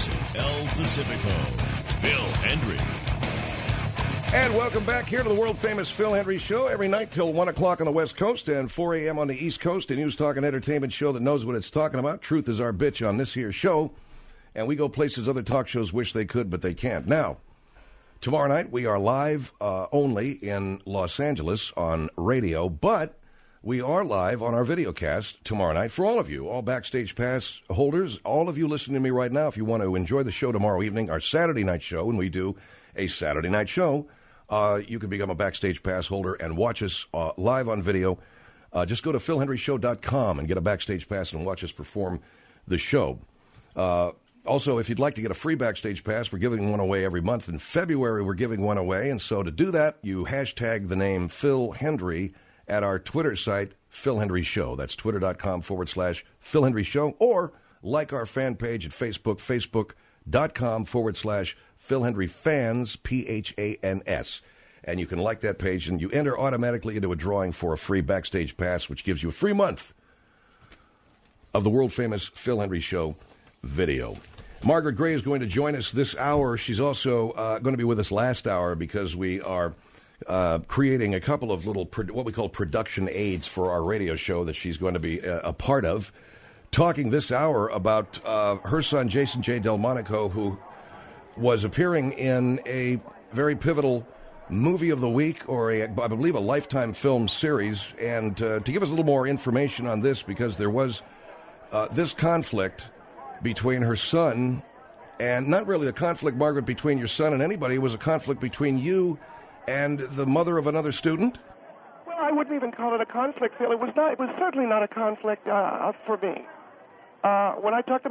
Introducing El Pacifico, Phil Hendry. And welcome back here to the world-famous Phil Hendry Show every night till 1 o'clock on the West Coast and 4 a.m. on the East Coast, a news, talk, and entertainment show that knows what it's talking about. Truth is our bitch on this here show, and we go places other talk shows wish they could, but they can't. Now, tomorrow night we are live only in Los Angeles on radio, but we are live on our videocast tomorrow night for all of you, all Backstage Pass holders, all of you listening to me right now. If you want to enjoy the show tomorrow evening, our Saturday night show, and we do a Saturday night show, you can become a Backstage Pass holder and watch us live on video. Just go to philhendryshow.com and get a Backstage Pass and watch us perform the show. Also, if you'd like to get a free Backstage Pass, we're giving one away every month. In February, we're giving one away, and so to do that, you hashtag the name Phil Hendry at our Twitter site, Phil Hendry Show. That's twitter.com/Phil Hendry Show, or like our fan page at Facebook, facebook.com/Phil Hendry Fans, P-H-A-N-S. And you can like that page, and you enter automatically into a drawing for a free Backstage Pass, which gives you a free month of the world-famous Phil Hendry Show video. Margaret Gray is going to join us this hour. She's also going to be with us last hour because we are creating a couple of little, what we call production aids for our radio show that she's going to be a part of. Talking this hour about her son, Jason J. Delmonico, who was appearing in a very pivotal movie of the week, or I believe a Lifetime film series. And to give us a little more information on this, because there was this conflict between her son, and not really a conflict, Margaret, between your son and anybody. It was a conflict between you and the mother of another student? Well, I wouldn't even call it a conflict, Phil. It was certainly not a conflict for me. When I talked to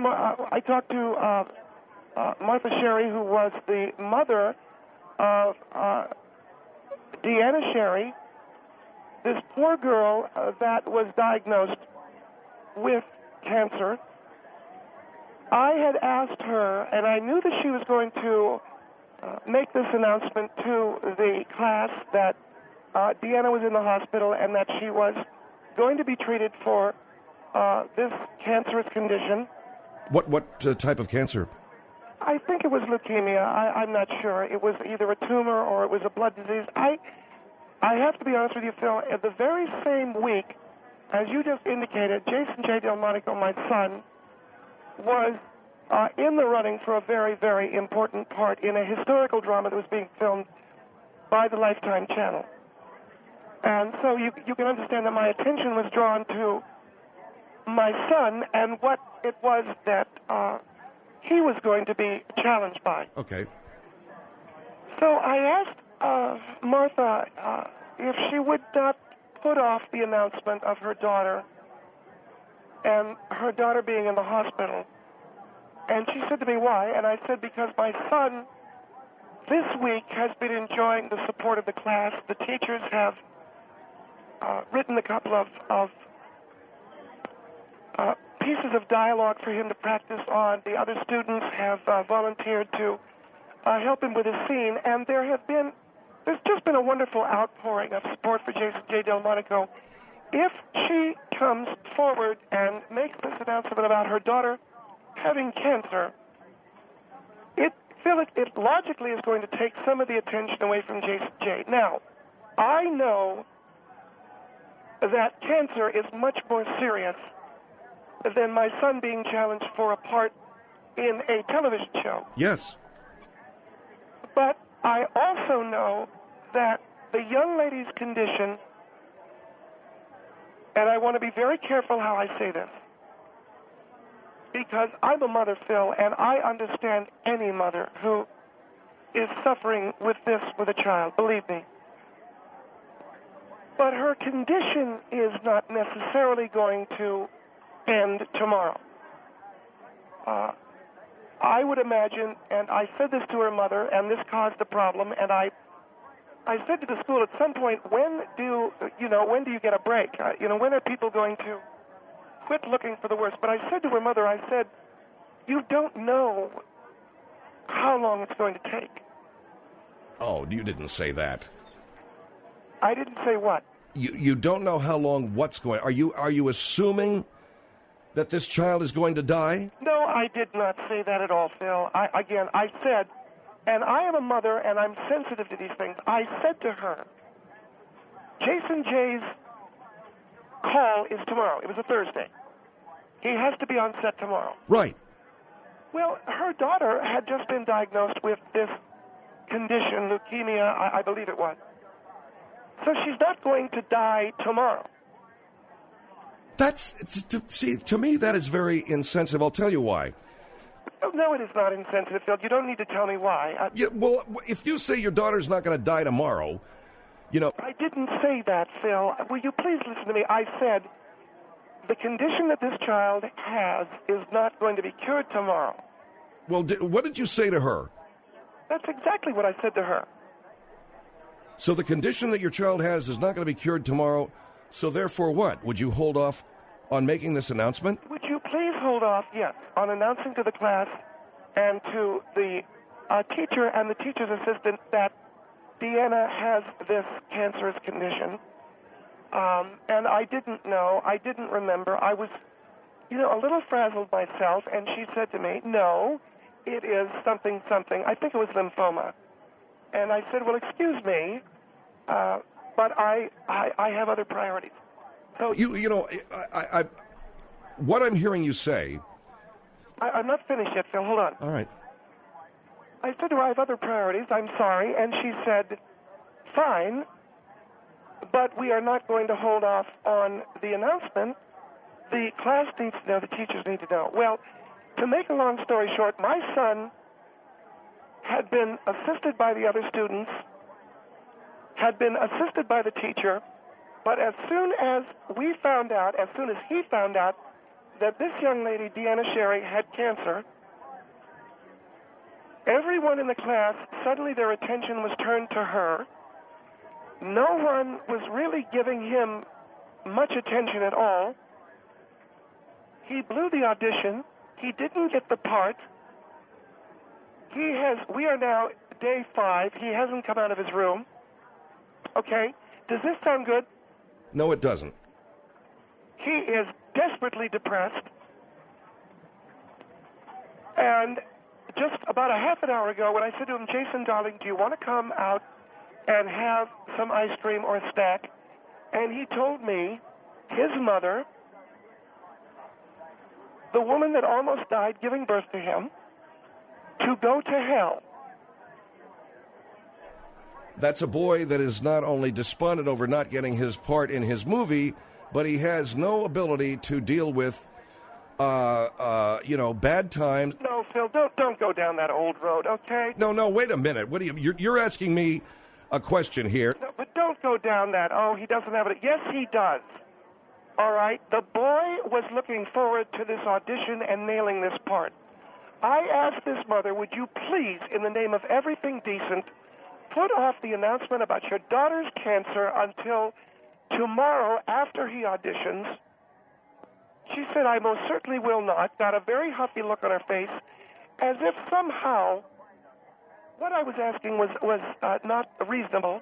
Martha Sherry, who was the mother of Deanna Sherry, this poor girl that was diagnosed with cancer. I had asked her, and I knew that she was going to make this announcement to the class that Deanna was in the hospital and that she was going to be treated for this cancerous condition. What type of cancer? I think it was leukemia. I'm not sure. It was either a tumor or it was a blood disease. I have to be honest with you, Phil, at the very same week, as you just indicated, Jason J. Delmonico, my son, was in the running for a very, very important part in a historical drama that was being filmed by the Lifetime channel. And so you can understand that my attention was drawn to my son and what it was that he was going to be challenged by. Okay. So I asked Martha if she would not put off the announcement of her daughter and her daughter being in the hospital. And she said to me, why? And I said, because my son this week has been enjoying the support of the class. The teachers have written a couple of pieces of dialogue for him to practice on. The other students have volunteered to help him with his scene. And there's just been a wonderful outpouring of support for Jason J. Delmonico. If she comes forward and makes this announcement about her daughter having cancer, it logically is going to take some of the attention away from Jason J. Now, I know that cancer is much more serious than my son being challenged for a part in a television show. Yes. But I also know that the young lady's condition, and I want to be very careful how I say this, because I'm a mother, Phil, and I understand any mother who is suffering with this with a child, believe me. But her condition is not necessarily going to end tomorrow. I would imagine, and I said this to her mother, and this caused a problem, and I said to the school at some point, when do you get a break? When are people going to quit looking for the worst? But I said to her mother, I said, you don't know how long it's going to take. Oh, you didn't say that. I didn't say what? You don't know how long what's going. Are you assuming that this child is going to die? No, I did not say that at all, Phil. I said, and I am a mother and I'm sensitive to these things. I said to her, Jason Jay's call is tomorrow. It was a Thursday. He has to be on set tomorrow. Right. Well, her daughter had just been diagnosed with this condition, leukemia, I believe it was. So she's not going to die tomorrow. To me, that is very insensitive. I'll tell you why. No, it is not insensitive, Phil. You don't need to tell me why. Yeah, well, if you say your daughter's not going to die tomorrow, you know... I didn't say that, Phil. Will you please listen to me? I said the condition that this child has is not going to be cured tomorrow. Well, what did you say to her? That's exactly what I said to her. So the condition that your child has is not going to be cured tomorrow, so therefore what? Would you hold off on making this announcement? Would you please hold off, yes, on announcing to the class and to the teacher and the teacher's assistant that Deanna has this cancerous condition. And I didn't know. I didn't remember. I was, a little frazzled myself, and she said to me, no, it is something. I think it was lymphoma. And I said, well, excuse me, but I have other priorities. So what I'm hearing you say... I'm not finished yet, Phil. Hold on. All right. I said to her, I have other priorities. I'm sorry. And she said, fine, but we are not going to hold off on the announcement. The class needs to know, the teachers need to know. Well, to make a long story short, my son had been assisted by the other students, had been assisted by the teacher, but as soon as he found out that this young lady, Deanna Sherry, had cancer, everyone in the class, suddenly their attention was turned to her. No one was really giving him much attention at all. He blew the audition. He didn't get the part. We are now day 5. He hasn't come out of his room. Okay? Does this sound good? No, it doesn't. He is desperately depressed. And just about a half an hour ago, when I said to him, Jason, darling, do you want to come out and have some ice cream or a snack? And he told me his mother, the woman that almost died giving birth to him, to go to hell. That's a boy that is not only despondent over not getting his part in his movie, but he has no ability to deal with, bad times. No, Phil, don't go down that old road, okay? No, wait a minute. What you're asking me a question here. No, but don't go down that, he doesn't have it. Yes, he does. All right? The boy was looking forward to this audition and nailing this part. I asked this mother, would you please, in the name of everything decent, put off the announcement about your daughter's cancer until tomorrow after he auditions? She said, I most certainly will not. Got a very huffy look on her face, as if somehow what I was asking was not reasonable.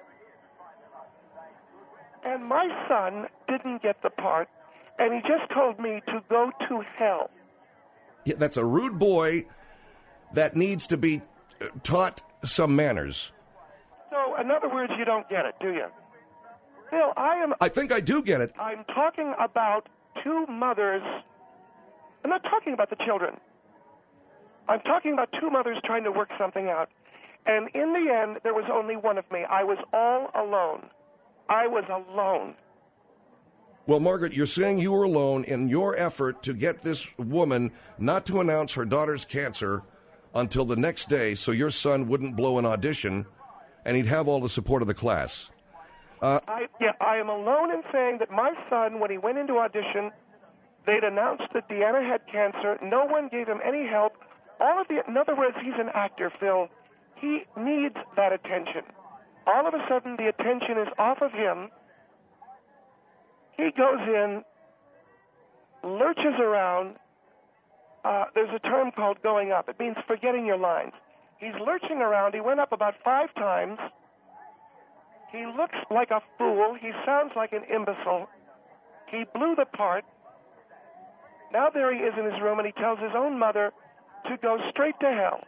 And my son didn't get the part, and he just told me to go to hell. Yeah, that's a rude boy that needs to be taught some manners. So, in other words, you don't get it, do you? Phil, I think I do get it. I'm talking about two mothers. I'm not talking about the children. I'm talking about two mothers trying to work something out. And in the end, there was only one of me. I was all alone. I was alone. Well, Margaret, you're saying you were alone in your effort to get this woman not to announce her daughter's cancer until the next day so your son wouldn't blow an audition and he'd have all the support of the class. I am alone in saying that my son, when he went into audition, they'd announced that Deanna had cancer. No one gave him any help. In other words, he's an actor, Phil. He needs that attention. All of a sudden, the attention is off of him. He goes in, lurches around. There's a term called going up. It means forgetting your lines. He's lurching around. He went up about 5 times. He looks like a fool. He sounds like an imbecile. He blew the part. Now there he is in his room, and he tells his own mother to go straight to hell.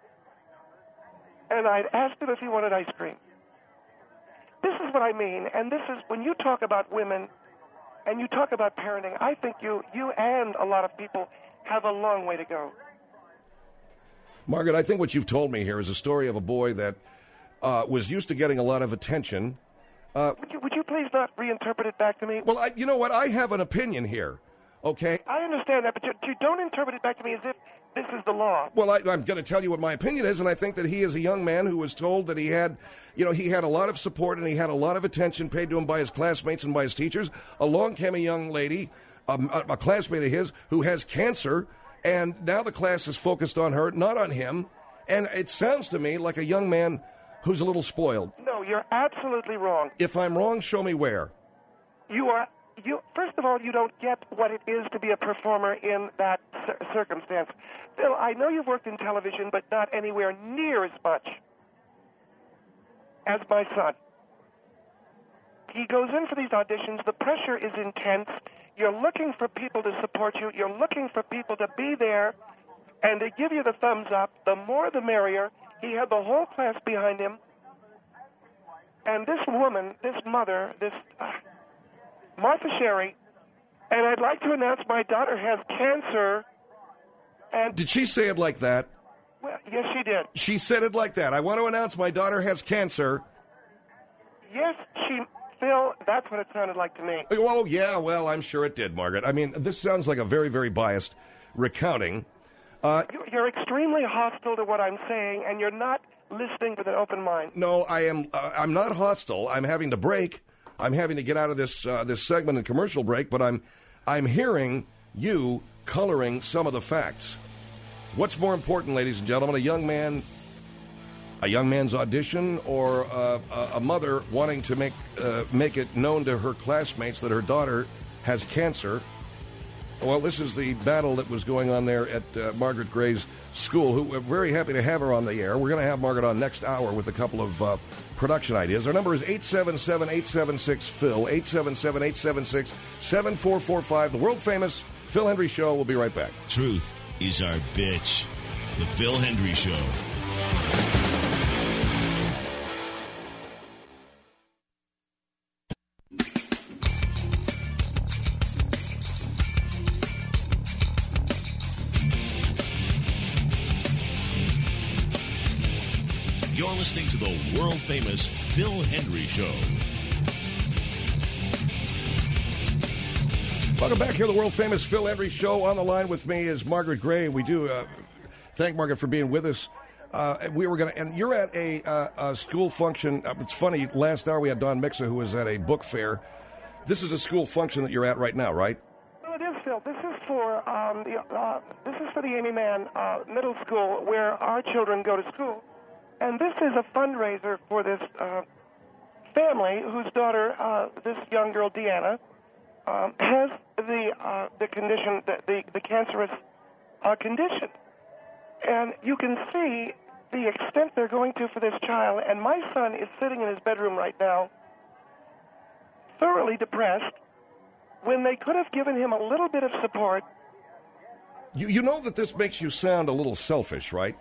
And I'd asked him if he wanted ice cream. This is what I mean, and this is when you talk about women and you talk about parenting, I think you and a lot of people have a long way to go. Margaret, I think what you've told me here is a story of a boy that was used to getting a lot of attention. Would you please not reinterpret it back to me? Well, you know what? I have an opinion here, okay? I understand that, but you don't interpret it back to me as if this is the law. Well, I'm going to tell you what my opinion is, and I think that he is a young man who was told that he had a lot of support and he had a lot of attention paid to him by his classmates and by his teachers. Along came a young lady, a classmate of his, who has cancer, and now the class is focused on her, not on him. And it sounds to me like a young man who's a little spoiled. No, you're absolutely wrong. If I'm wrong, show me where. First of all, you don't get what it is to be a performer in that circumstance. Phil, I know you've worked in television, but not anywhere near as much as my son. He goes in for these auditions. The pressure is intense. You're looking for people to support you. You're looking for people to be there and to give you the thumbs up. The more, the merrier. He had the whole class behind him. And this woman, this mother, this Martha Sherry, and I'd like to announce my daughter has cancer. And did she say it like that? Well, yes, she did. She said it like that. I want to announce my daughter has cancer. Yes, Phil, that's what it sounded like to me. Oh, yeah, well, I'm sure it did, Margaret. I mean, this sounds like a very, very biased recounting. You're extremely hostile to what I'm saying, and you're not listening with an open mind. No, I'm not hostile. I'm having to break. I'm having to get out of this segment and commercial break, but I'm hearing you coloring some of the facts. What's more important, ladies and gentlemen, a young man's audition, or a mother wanting to make it known to her classmates that her daughter has cancer? Well, this is the battle that was going on there at Margaret Gray's school, who we're very happy to have her on the air. We're going to have Margaret on next hour with a couple of production ideas. Our number is 877-876-PHIL, 877-876-7445. The world-famous Phil Hendrie Show. We'll be right back. Truth is our bitch. The Phil Hendrie Show. You're listening to the world-famous Phil Hendrie Show. Welcome back here to the world-famous Phil Hendrie Show. On the line with me is Margaret Gray. We do thank Margaret for being with us. And you're at a school function. It's funny, last hour we had Don Mixa, who was at a book fair. This is a school function that you're at right now, right? Well, it is, Phil. This is for the Amy Mann Middle School, where our children go to school. And this is a fundraiser for this family whose daughter, this young girl, Deanna, has the condition, the cancerous condition. And you can see the extent they're going to for this child. And my son is sitting in his bedroom right now, thoroughly depressed, when they could have given him a little bit of support. You know that this makes you sound a little selfish, right?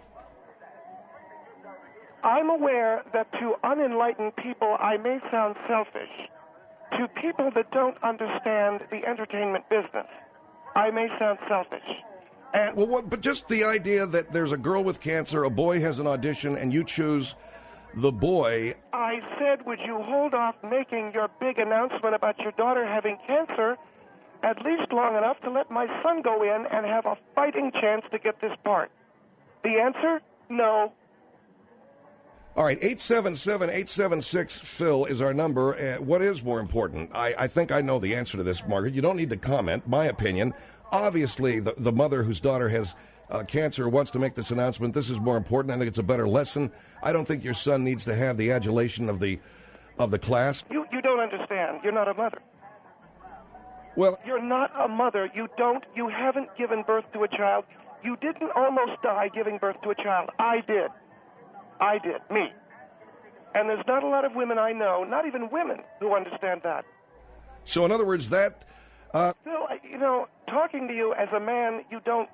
I'm aware that to unenlightened people, I may sound selfish. To people that don't understand the entertainment business, I may sound selfish. And but just the idea that there's a girl with cancer, a boy has an audition, and you choose the boy. I said, would you hold off making your big announcement about your daughter having cancer at least long enough to let my son go in and have a fighting chance to get this part? The answer, no. All right, 877-876-PHIL is our number. What is more important? I think I know the answer to this, Margaret. You don't need to comment. My opinion. Obviously, the mother whose daughter has cancer wants to make this announcement. This is more important. I think it's a better lesson. I don't think your son needs to have the adulation of the class. You don't understand. You're not a mother. Well, you're not a mother. You haven't given birth to a child. You didn't almost die giving birth to a child. I did, me. And there's not a lot of women I know, not even women, who understand that. So in other words, that Phil, talking to you as a man, you don't.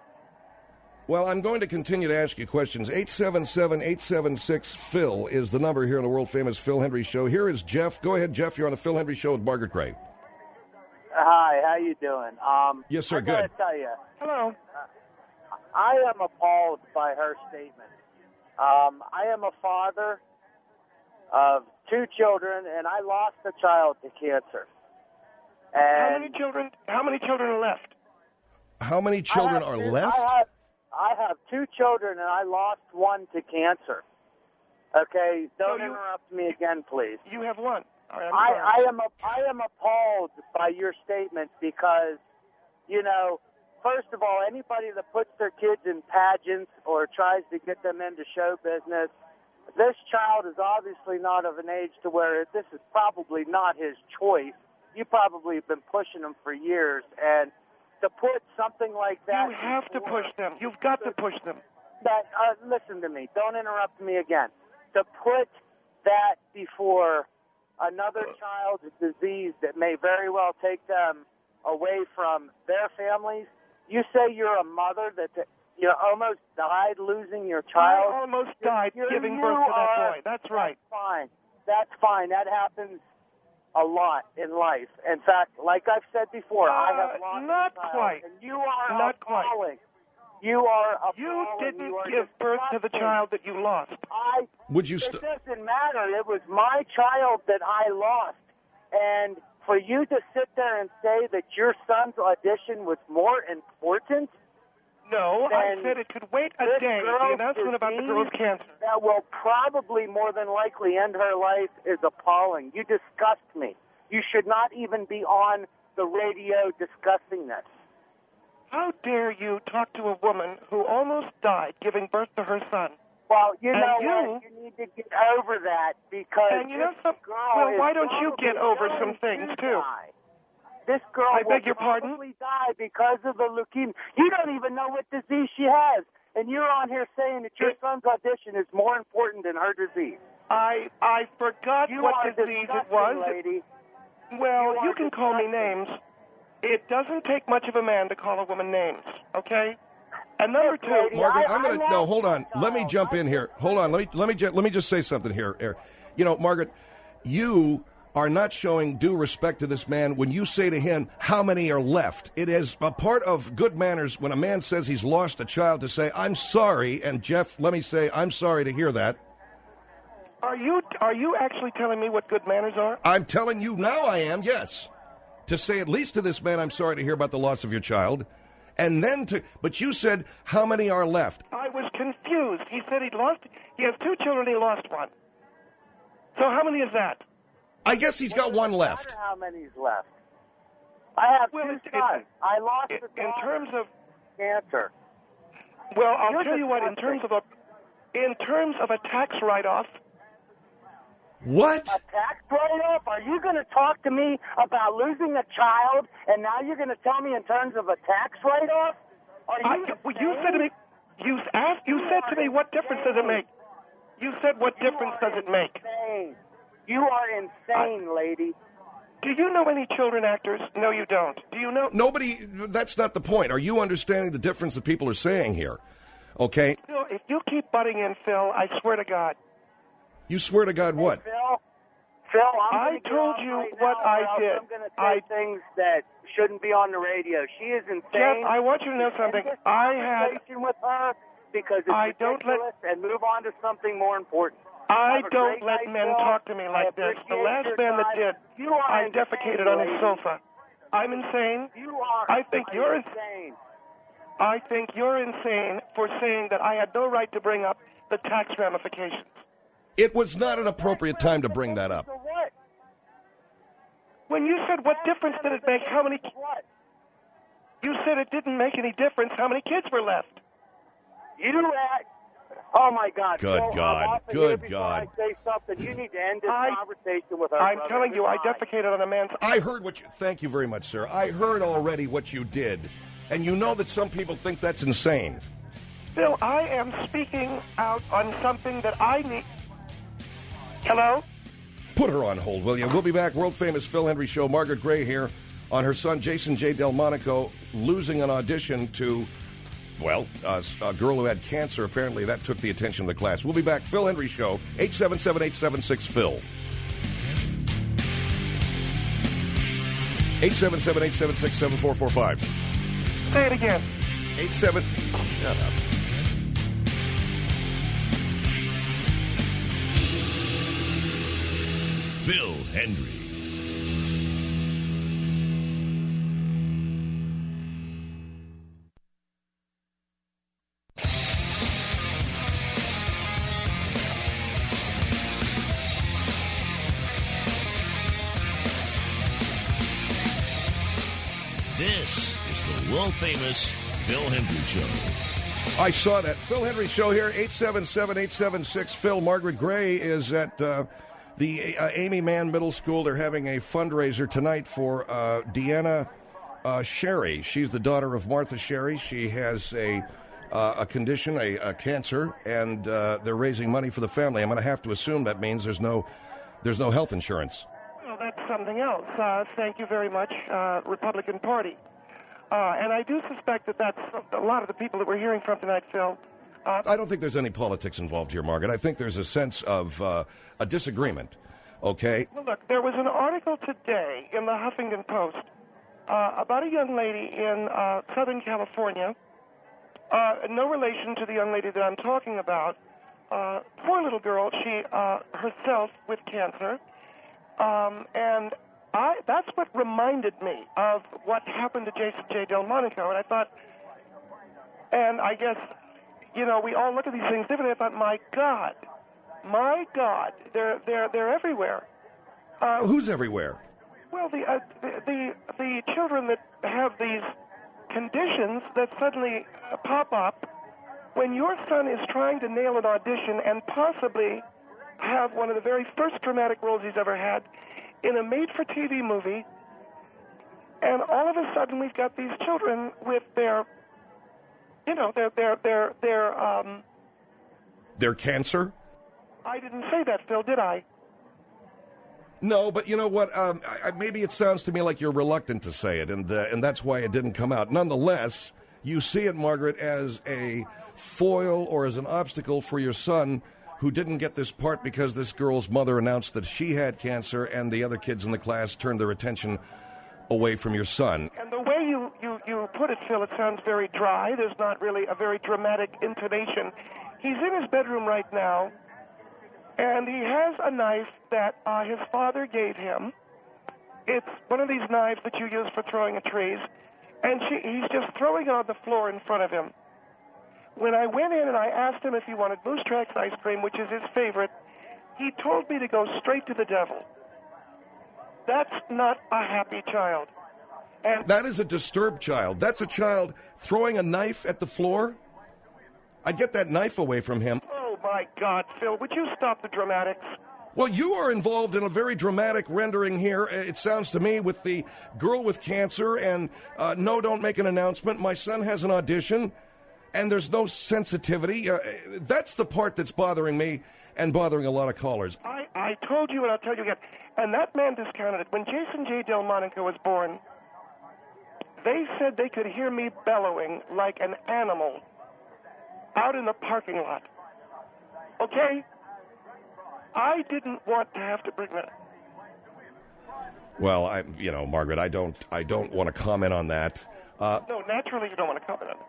Well, I'm going to continue to ask you questions. 877-876-PHIL is the number here on the world-famous Phil Hendry Show. Here is Jeff. Go ahead, Jeff. You're on the Phil Hendry Show with Margaret Gray. Hi, how you doing? Yes, sir, I good. gotta tell you, Hello. I am appalled by her statement. I am a father of 2 children, and I lost a child to cancer. How And many children are left? How many children are left? I have 2 children, and I lost one to cancer. Okay, don't interrupt me again, please. You have one. All right, I'm sorry. I am appalled by your statement because, first of all, anybody that puts their kids in pageants or tries to get them into show business, this child is obviously not of an age to where this is probably not his choice. You probably have been pushing him for years, and to put something like that... You have to push them. You've got to push them. Listen to me. Don't interrupt me again. To put that before another child's disease that may very well take them away from their families. You say you're a mother that you almost died losing your child. I almost died giving birth to that boy. That's right. That's fine. That happens a lot in life. In fact, like I've said before, I have lost not a child, quite. and you are Not appalling. You are appalling. You didn't give birth to the child that you lost. Would you It doesn't matter. It was my child that I lost. And for you to sit there and say that your son's audition was more important... No, I said it could wait a day. The announcement about the girl's cancer. That will probably more than likely end her life is appalling. You disgust me. You should not even be on the radio discussing this. How dare you talk to a woman who almost died giving birth to her son? Well, what? You need to get over that because why don't you get over some things, too? This girl will probably die because of the leukemia. You don't even know what disease she has, and you're on here saying that your son's audition is more important than her disease. I forgot what disease it was. Lady. Well, you can call me names. It doesn't take much of a man to call a woman names, okay? And number 2, Margaret, hold on. Let me jump in here. Hold on. Let me just say something here. Margaret, you are not showing due respect to this man when you say to him, how many are left? It is a part of good manners when a man says he's lost a child to say, I'm sorry, and Jeff, let me say, I'm sorry to hear that. Are you actually telling me what good manners are? I'm telling you now I am, yes. To say at least to this man, I'm sorry to hear about the loss of your child. And then but you said, how many are left? I was confused. He said he has 2 children, he lost one. So how many is that? I guess he's got one left. I don't know how many's left. I have 2 sons. I lost the in terms of cancer. Well, I'll tell you what. In terms of a tax write-off. What? A tax write-off? Are you going to talk to me about losing a child, and now you're going to tell me in terms of a tax write-off? You said to me. You said to me, what difference does it make? You said, what difference does it make? Insane. You are insane, lady. Do you know any children actors? No, you don't. Do you know? Nobody, that's not the point. Are you understanding the difference that people are saying here? Okay? Phil, if you keep butting in, Phil, I swear to God. You swear to God what? Hey, Phil, I told you what I did. I'm going to say things that shouldn't be on the radio. She is insane. Jeff, I want you to know something. I had with her because it's ridiculous and move on to something more important. I don't let men talk to me like this. The last man that did, I defecated on his sofa. I'm insane. I think you're insane. I think you're insane for saying that I had no right to bring up the tax ramifications. It was not an appropriate time to bring that up. When you said, what difference did it make? How many? You said it didn't make any difference. How many kids were left? Oh, my God. Good God. Good God. I say something, you need to end this conversation with her. I'm telling you, I defecated on a man's... I heard what you... Thank you very much, sir. I heard already what you did. And you know that some people think that's insane. Bill, I am speaking out on something that I need... Hello? Put her on hold, will you? We'll be back. World-famous Phil Hendry Show. Margaret Gray here on her son Jason J. Delmonico losing an audition to, well, a girl who had cancer. Apparently that took the attention of the class. We'll be back. Phil Hendrie Show, 877-876-PHIL. 877-876-7445. Say it again. 87. Shut up. Phil Hendrie. This is the world-famous Phil Hendrie Show. I saw that. Phil Hendrie Show here, 877-876-PHIL. Margaret Gray is at the Amy Mann Middle School. They're having a fundraiser tonight for Deanna Sherry. She's the daughter of Martha Sherry. She has a condition, a cancer, and they're raising money for the family. I'm going to have to assume that means there's no health insurance. Well, that's something else. Thank you very much, Republican Party. And I do suspect that that's a lot of the people that we're hearing from tonight, Phil. I don't think there's any politics involved here, Margaret. I think there's a sense of a disagreement, okay? Well, look, there was an article today in the Huffington Post about a young lady in Southern California, no relation to the young lady that I'm talking about. Poor little girl, she herself with cancer, and that's what reminded me of what happened to Jason J. Delmonico, and I thought, and I guess, you know, we all look at these things differently. I thought, my God, they're everywhere. Who's everywhere? Well, the children that have these conditions that suddenly pop up when your son is trying to nail an audition and possibly have one of the very first dramatic roles he's ever had in a made-for-TV movie, and all of a sudden we've got these children with their, you know, Their cancer? I didn't say that, Phil, did I? No, but you know what? Maybe it sounds to me like you're reluctant to say it, and that's why it didn't come out. Nonetheless, you see it, Margaret, as a foil or as an obstacle for your son who didn't get this part because this girl's mother announced that she had cancer and the other kids in the class turned their attention away from your son. And the way you put it, Phil, it sounds very dry. There's not really a very dramatic intonation. He's in his bedroom right now, and he has a knife that his father gave him. It's one of these knives that you use for throwing at trees, and he's just throwing it on the floor in front of him. When I went in and I asked him if he wanted Moose Tracks ice cream, which is his favorite, he told me to go straight to the devil. That's not a happy child. And that is a disturbed child. That's a child throwing a knife at the floor. I'd get that knife away from him. Oh, my God, Phil, would you stop the dramatics? Well, you are involved in a very dramatic rendering here, it sounds to me, with the girl with cancer and no, don't make an announcement. My son has an audition, and there's no sensitivity. That's the part that's bothering me and bothering a lot of callers. I told you, and I'll tell you again, and that man discounted it. When Jason J. Delmonico was born, they said they could hear me bellowing like an animal out in the parking lot. Okay? I didn't want to have to bring that. Well, Margaret, I don't want to comment on that. No, naturally you don't want to comment on it.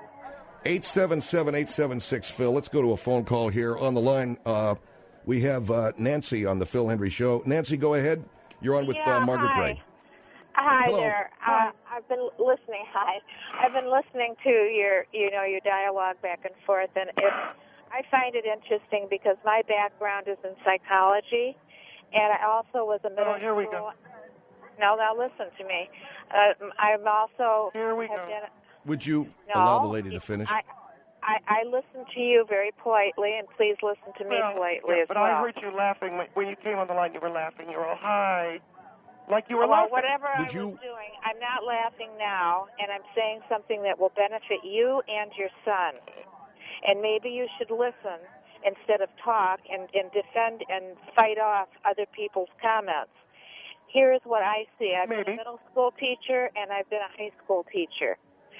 877-876-PHIL. Let's go to a phone call here on the line. We have Nancy on the Phil Hendrie Show. Nancy, go ahead. You're on with Margaret Gray. Hi Hello. there. I've been listening. Hi, I've been listening to your dialogue back and forth, and I find it interesting because my background is in psychology, and I also was a middle school. Here we go. No, now listen to me. I'm also. Here we go. Would you allow the lady to finish? I listened to you very politely, and please listen to me politely as well. But I heard you laughing when you came on the line. You were laughing. You were all hi. Like you were laughing. Whatever I was doing, I'm not laughing now, and I'm saying something that will benefit you and your son. And maybe you should listen instead of talk and defend and fight off other people's comments. Here's what I see. I've Maybe. been a middle school teacher and I've been a high school teacher.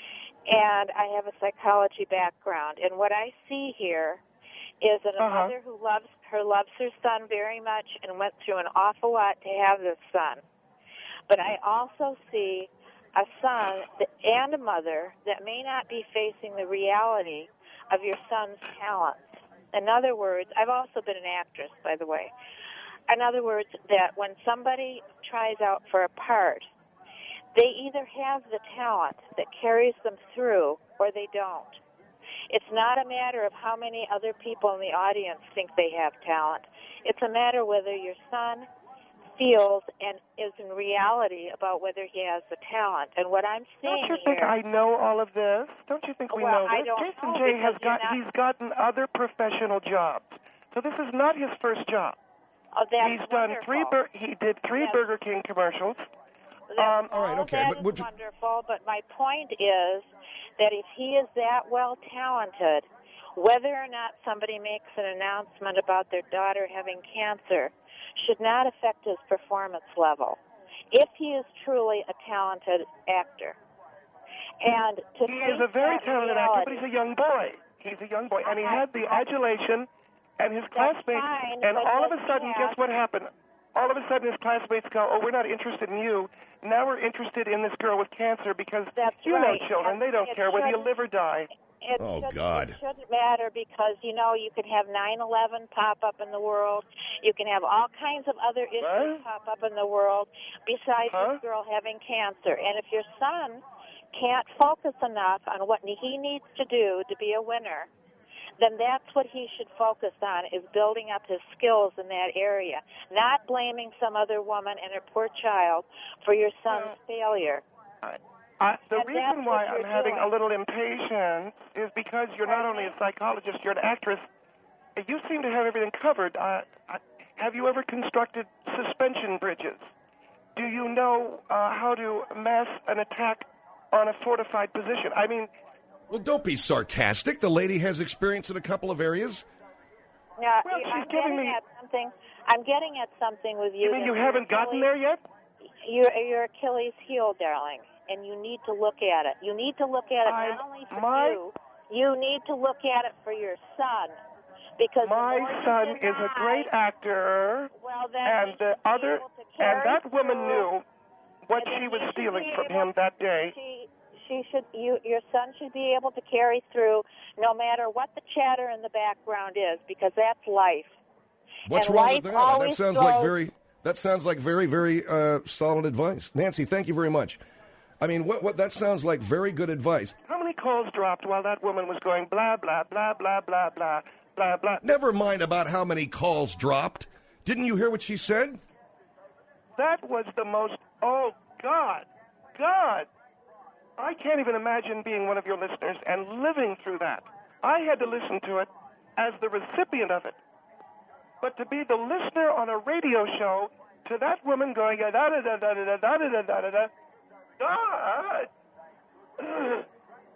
And I have a psychology background. And what I see here is that a mother who loves her son very much and went through an awful lot to have this son. But I also see a son and a mother that may not be facing the reality of your son's talents. In other words, I've also been an actress, by the way. In other words, that when somebody tries out for a part, they either have the talent that carries them through or they don't. It's not a matter of how many other people in the audience think they have talent. It's a matter whether your son feels and is in reality about whether he has the talent. And what I'm seeing Don't you think I know all of this? Don't you think we know I this? don't Jason know, J has because he's gotten other professional jobs. So this is not his first job. Oh, that's He's done wonderful. he did three Burger King commercials. All right, okay, that but is wonderful, but my point is that if he is that well talented, whether or not somebody makes an announcement about their daughter having cancer should not affect his performance level, if he is truly a talented actor. And to He is a very talented actor, but he's a young boy. He's a young boy, and he had the adulation, and his classmates, fine, and but all of a does sudden, he guess have- what happened? All of a sudden, his classmates go, "Oh, we're not interested in you. Now we're interested in this girl with cancer because That's you right. know children, they don't It care whether you shouldn't- live or die." Oh, It God. shouldn't matter because, you know, you can have 9/11 pop up in the world. You can have all kinds of other issues What? pop up in the world besides Huh? this girl having cancer. And if your son can't focus enough on what he needs to do to be a winner, then that's what he should focus on, is building up his skills in that area, not blaming some other woman and her poor child for your son's failure. The And reason that's why what I'm you're having a doing. little impatience is because you're not only a psychologist, you're an actress. You seem to have everything covered. Have you ever constructed suspension bridges? Do you know how to mass an attack on a fortified position? I mean, Well, don't be sarcastic. The lady has experience in a couple of areas. Now, Well, she's I'm giving getting me- at something. I'm getting at something with you. you mean that you your haven't gotten Achilles- there yet? Your Achilles heel, darling, and you need to look at it. You need to look at it not only for you. You need to look at it for your son, because the My more you son is a deny- great actor, Well, then and he the should be other, able to and carry that woman through, knew what and then she was he should stealing be from able- him that day. Your son should be able to carry through no matter what the chatter in the background is, because that's life. What's And wrong life with that? That always sounds like throws- very solid advice. Nancy, thank you very much. I mean, what that sounds like very good advice. How many calls dropped while that woman was going blah, blah, blah, blah, blah, blah, blah, blah? Never mind about how many calls dropped. Didn't you hear what she said? That was the most, oh, God, I can't even imagine being one of your listeners and living through that. I had to listen to it as the recipient of it. But to be the listener on a radio show to that woman going, da da da da da da da da da da da, God.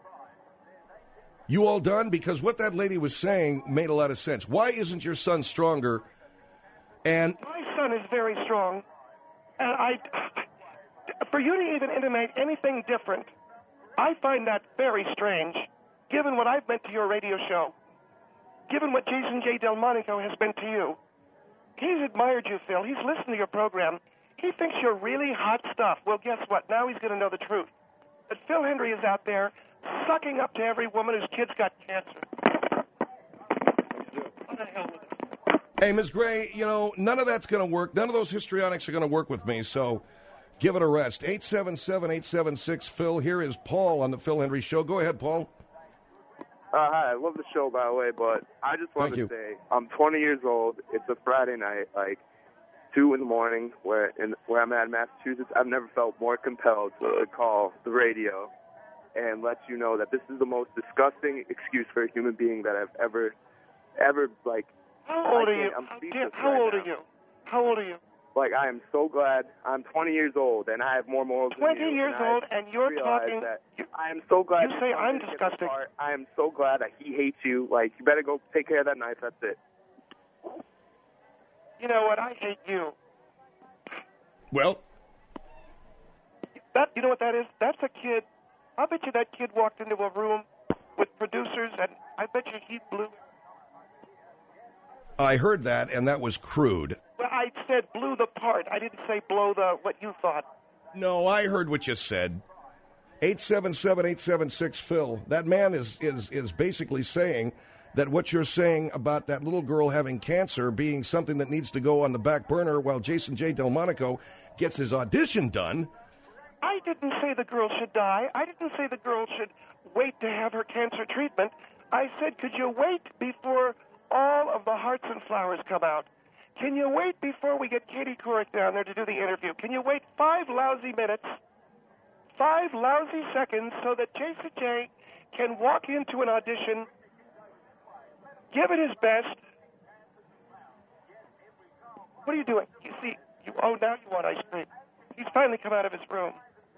You all done? Because what that lady was saying made a lot of sense. Why isn't your son stronger? And My son is very strong, and for you to even intimate anything different, I find that very strange, given what I've meant to your radio show, given what Jason J. Delmonico has meant to you. He's admired you, Phil. He's listened to your program. He thinks you're really hot stuff. Well, guess what? Now he's going to know the truth. But Phil Hendrie is out there sucking up to every woman whose kid's got cancer. What the hell with it? hey, Ms. Gray, you know, none of that's going to work. None of those histrionics are going to work with me, so give it a rest. 877-876-PHIL. Here is Paul on the Phil Hendrie Show. Go ahead, Paul. Hi, I love the show, by the way, but I just wanted Thank to say I'm 20 years old. It's a Friday night, like 2 in the morning, where I'm at in Massachusetts. I've never felt more compelled to call the radio and let you know that this is the most disgusting excuse for a human being that I've ever like. How old are you? I'm speechless How right old now. are you? How old are you? Like, I am so glad. I'm 20 years old, and I have more morals than 20 you. years and I old, and you're realize talking. that I am so glad. You say that I'm didn't get disgusting. this far. I am so glad that he hates you. Like, you better go take care of that knife. That's it. You know what? I hate you. Well, you know what that is? That's a kid. I bet you that kid walked into a room with producers, and I bet you he blew. I heard that, and that was crude. Well, I said blew the part. I didn't say blow what you thought. No, I heard what you said. 877-876-PHIL. That man is basically saying that what you're saying about that little girl having cancer being something that needs to go on the back burner while Jason J. Delmonico gets his audition done. I didn't say the girl should die. I didn't say the girl should wait to have her cancer treatment. I said, could you wait before all of the hearts and flowers come out? Can you wait before we get Katie Couric down there to do the interview? Can you wait 5 lousy minutes, 5 lousy seconds, so that Jason J. can walk into an audition, give it his best? What are you doing? You see, now you want ice cream. He's finally come out of his room.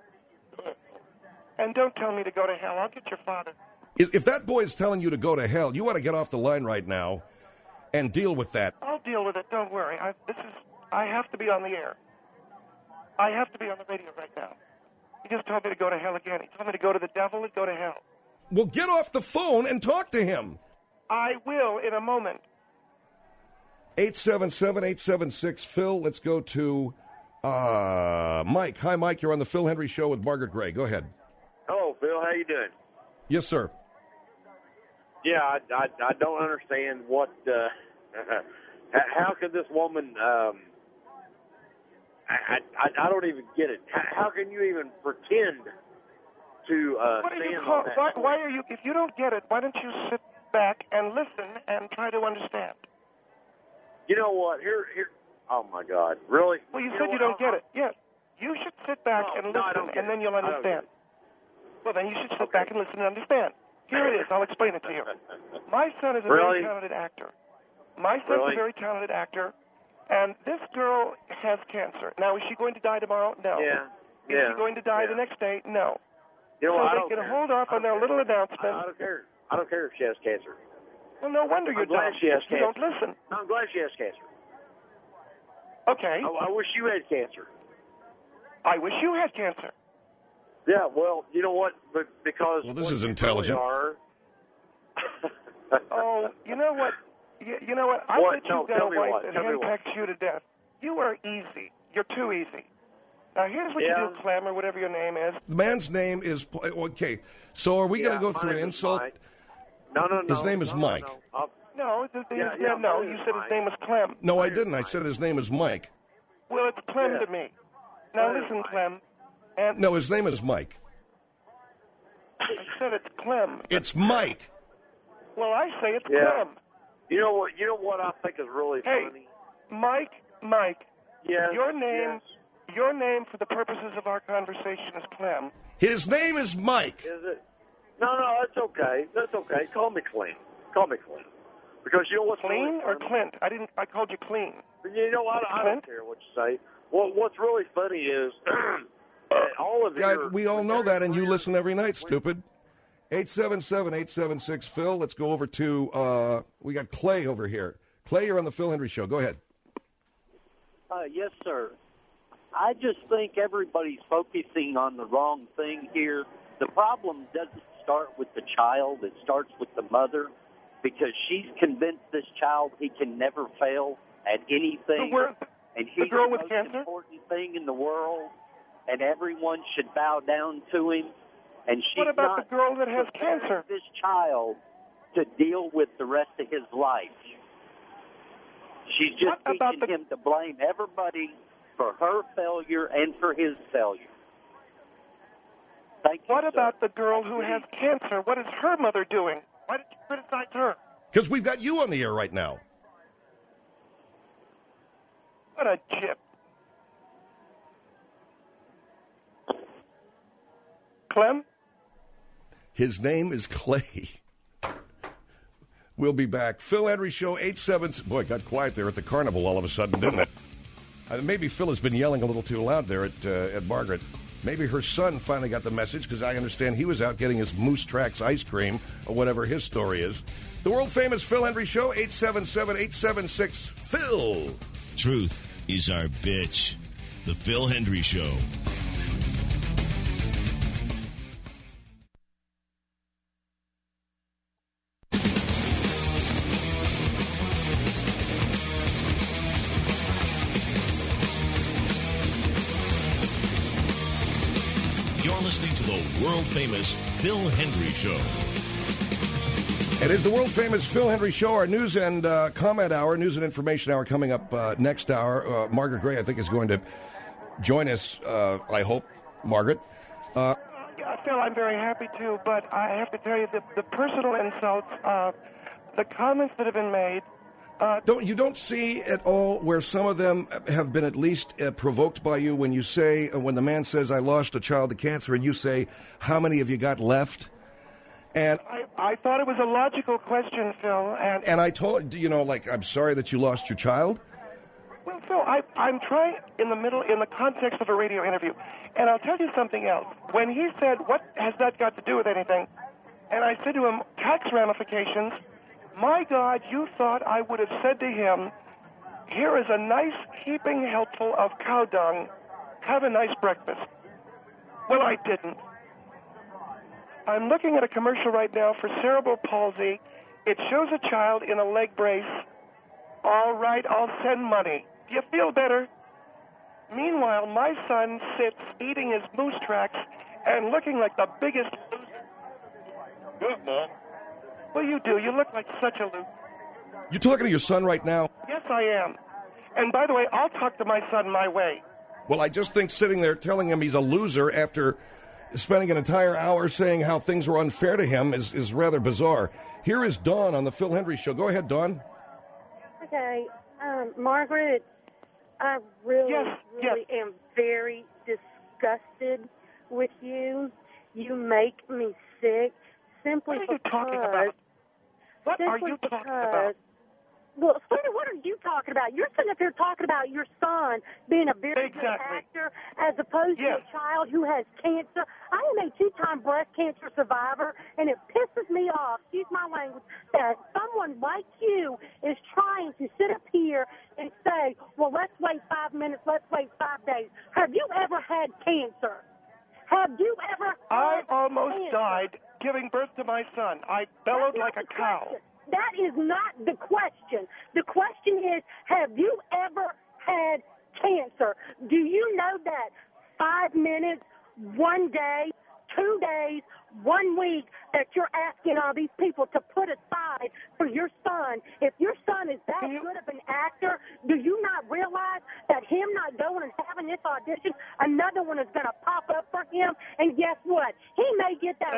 And don't tell me to go to hell. I'll get your father. If that boy is telling you to go to hell, you want to get off the line right now and deal with that. I'll deal with it. Don't worry. I have to be on the air. I have to be on the radio right now. He just told me to go to hell again. He told me to go to the devil and go to hell. Well, get off the phone and talk to him. I will in a moment. 877-876-PHIL. Let's go to Mike. Hi, Mike. You're on the Phil Hendry Show with Margaret Gray. Go ahead. Hello, Phil. How you doing? Yes, sir. Yeah, I don't understand what. How could this woman? I don't even get it. How can you even pretend to stand on that? Why are you? If you don't get it, why don't you sit back and listen and try to understand? You know what? Here. Oh my God! Really? Well, you said you don't get it. Yes. You should sit back and listen, and then you'll understand. Well, then you should sit back and listen and understand. Here it is. I'll explain it to you. My son is a very talented actor. My son's a very talented actor, and this girl has cancer. Now, is she going to die tomorrow? No. Yeah. Is she going to die the next day? No. You know, so they can hold off on their little announcement. I don't care. I don't care if she has cancer. Well, no wonder you're glad she has cancer. You don't listen. I'm glad she has cancer. Okay. I wish you had cancer. I wish you had cancer. Yeah, well, you know what? Because this is intelligent. Oh, you know what? You know what? I bet you've got a wife that handpecks you to death. You are easy. You're too easy. Now, here's what you do, Clem, or whatever your name is. The man's name is... Okay, so are we going to go through an insult? No. His name is Mike. No, you said his name was Clem. No, I didn't. I said his name is Mike. Well, it's Clem to me. Now, listen, Clem. No, his name is Mike. I said it's Clem. It's Mike. Well, I say it's Clem. You know what I think is really funny? Mike. Yes. Your name for the purposes of our conversation is Clem. His name is Mike. Is it? No, that's okay. That's okay. Call me Clint. Because you know what's Clean really or Clint? I called you Clean. You know what? I don't care what you say. What's really funny is all of you. We all know that, and you listen every night, stupid. 877-876-PHIL. Let's go over to, we got Clay over here. Clay, you're on the Phil Hendry Show. Go ahead. Yes, sir. I just think everybody's focusing on the wrong thing here. The problem doesn't start with the child. It starts with the mother, because she's convinced this child he can never fail at anything. And he's the most important thing in the world, and everyone should bow down to him. And she's what about the girl that has cancer? This child to deal with the rest of his life. She's just teaching him to blame everybody for her failure and for his failure. Thank you, What about the girl who has cancer? What is her mother doing? Why did you criticize her? Because we've got you on the air right now. What a chip. Clem? His name is Clay. We'll be back. Phil Hendry Show, 877. Boy, it got quiet there at the carnival all of a sudden, didn't it? Maybe Phil has been yelling a little too loud there at Margaret. Maybe her son finally got the message, because I understand he was out getting his Moose Tracks ice cream, or whatever his story is. The world-famous Phil Hendry Show, 877-876-PHIL. Truth is our bitch. The Phil Hendry Show. You're listening to the world-famous Phil Hendry Show. It is the world-famous Phil Hendry Show, our news and comment hour, news and information hour coming up next hour. Margaret Gray, I think, is going to join us, I hope. Margaret? Yeah, Phil, I'm very happy to, but I have to tell you the personal insults, the comments that have been made. You don't see at all where some of them have been at least provoked by you when you say, when the man says, I lost a child to cancer, and you say, how many have you got left? And I thought it was a logical question, Phil. And I told, I'm sorry that you lost your child. Well, Phil, I'm trying in the context of a radio interview. And I'll tell you something else. When he said, what has that got to do with anything? And I said to him, tax ramifications. My God, you thought I would have said to him, here is a nice heaping helpful of cow dung. Have a nice breakfast. Well, I didn't. I'm looking at a commercial right now for cerebral palsy. It shows a child in a leg brace. All right, I'll send money. Do you feel better? Meanwhile, my son sits eating his moose tracks and looking like the biggest loser. Good, Mom. Well, you do. You look like such a loser. You talking to your son right now? Yes, I am. And by the way, I'll talk to my son my way. Well, I just think sitting there telling him he's a loser after spending an entire hour saying how things were unfair to him is rather bizarre. Here is Dawn on the Phil Hendry Show. Go ahead, Dawn. Okay. Margaret, I really am very disgusted with you. You make me sick simply because... What are you talking about? What are you talking about? Well, Sweetie, what are you talking about? You're sitting up here talking about your son being a very good actor as opposed to a child who has cancer. I am a 2-time breast cancer survivor, and it pisses me off, excuse my language, that someone like you is trying to sit up here and say, well, let's wait 5 minutes, let's wait 5 days. Have you ever had cancer? Have you ever I almost died giving birth to my son. I bellowed like a cow. That is not the question. The question is, have you ever had cancer? Do you know that 5 minutes, 1 day, 2 days, 1 week that you're asking all these people to put aside for your son? If your son is that good of an actor, do you not realize that him not going and having this audition, another one is going to pop up for him? And guess what? He may get that.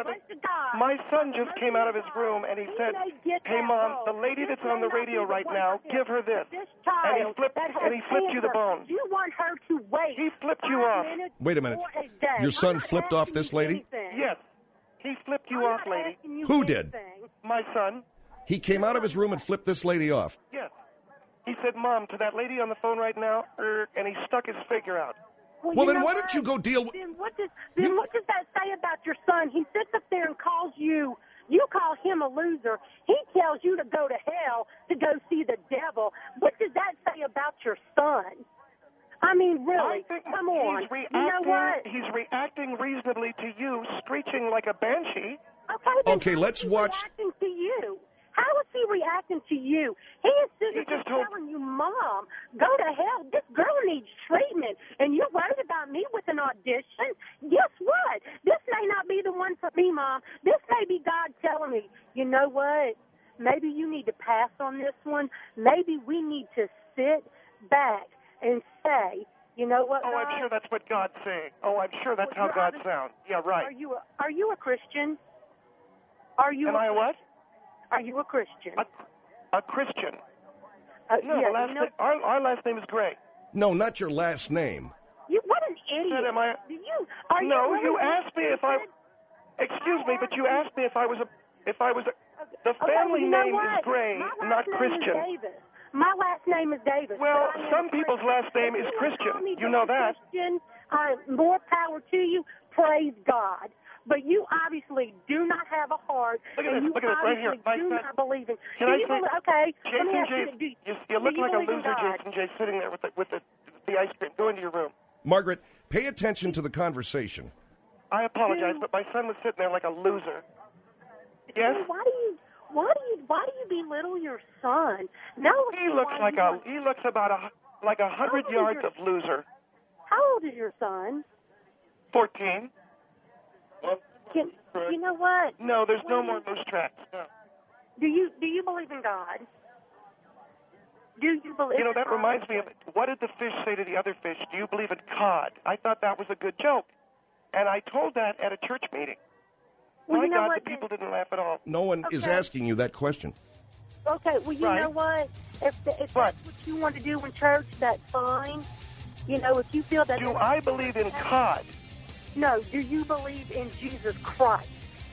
My son just came out of his room and he said, hey, Mom, the lady that's on the radio right now, give her this. And he flipped you the bone. You want her to wait. He flipped you off. Wait a minute. Your son flipped off this lady? Yes. He flipped you off, lady. Who did? My son. He came out of his room and flipped this lady off. Yes. He said, Mom, to that lady on the phone right now, and he stuck his figure out. Well, then why don't you go deal with... Then what does that say about your son? He sits up there and calls you call him a loser. He tells you to go to hell to go see the devil. What does that say about your son? I mean, really, come on. You know what? He's reacting reasonably to you, screeching like a banshee. Okay, let's watch. Reacting to you. How is he reacting to you? He is sitting there telling you, Mom, go to hell. This girl needs treatment, and you're worried about me with an audition? Guess what? This may not be the one for me, Mom. This may be God telling me, you know what? Maybe you need to pass on this one. Maybe we need to sit back and say, you know what, God? I'm sure that's what God's saying. I'm sure that's how God sounds. Yeah, right. Are you a Christian? Are you? Am I what? Are you a Christian? A Christian? No, yeah, our last name is Gray. No, not your last name. What an idiot! You asked me if I. Excuse me, but you asked me if I was a. The family name is Gray, not Christian. My last name is Davis. Well, some people's last name is Christian. You know that. Christian, more power to you. Praise God. But you obviously do not have a heart. Look at this right here. Do not believe in. Can I say? Okay. Jason J. You look like a loser, Jason J. Sitting there with the ice cream. Go into your room. Margaret, pay attention to the conversation. I apologize, but my son was sitting there like a loser. Yes? Why do you belittle your son? No, he looks about 100 yards of loser. How old is your son? 14. You know what? No, there's no more moose tracks. No. Do you believe in God? Do you believe? You know, that reminds me of it. What did the fish say to the other fish? Do you believe in cod? I thought that was a good joke, and I told that at a church meeting. Well, My you know God, what, the people didn't laugh at all. No one is asking you that question. Okay, well, you know what? If that's what you want to do in church, that's fine. You know, if you feel that... Do I believe in cod? No, do you believe in Jesus Christ?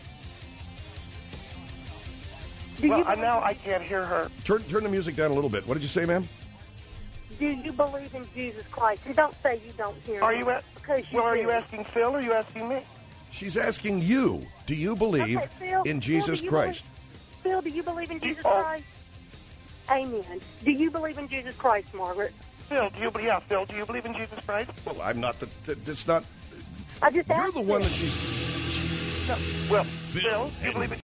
Now I can't hear her. Turn the music down a little bit. What did you say, ma'am? Do you believe in Jesus Christ? And don't say you don't hear Are me. you are you asking Phil or are you asking me? She's asking you, do you believe in Jesus Christ? Phil, do you believe in Jesus Christ? Amen. Do you believe in Jesus Christ, Margaret? Phil, do you believe in Jesus Christ? Well, I'm not it's not... I just You're the one that she's... No. Well, Phil, do you believe in...